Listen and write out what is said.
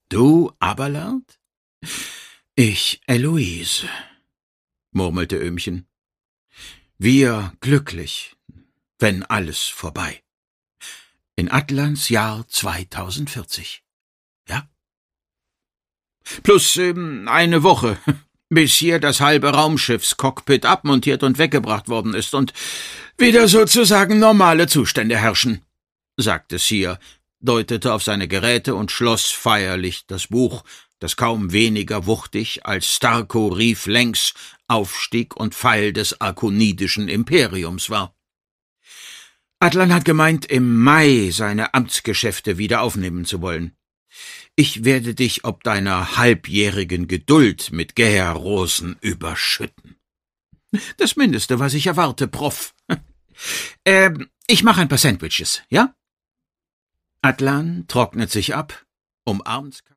Du, Abelard? Ich, Eloise, murmelte Öhmchen. Wir glücklich, wenn alles vorbei. In Atlans Jahr 2040. Ja? Plus eine Woche, bis hier das halbe Raumschiffscockpit abmontiert und weggebracht worden ist und wieder sozusagen normale Zustände herrschen, sagte Sear, deutete auf seine Geräte und schloss feierlich das Buch, das kaum weniger wuchtig als Starco Rief Längs Aufstieg und Fall des arkonidischen Imperiums war. Atlan hat gemeint, im Mai seine Amtsgeschäfte wieder aufnehmen zu wollen. Ich werde dich ob deiner halbjährigen Geduld mit Gärrosen überschütten. Das Mindeste, was ich erwarte, Prof. Ich mache ein paar Sandwiches, ja? Atlan trocknet sich ab, umarmt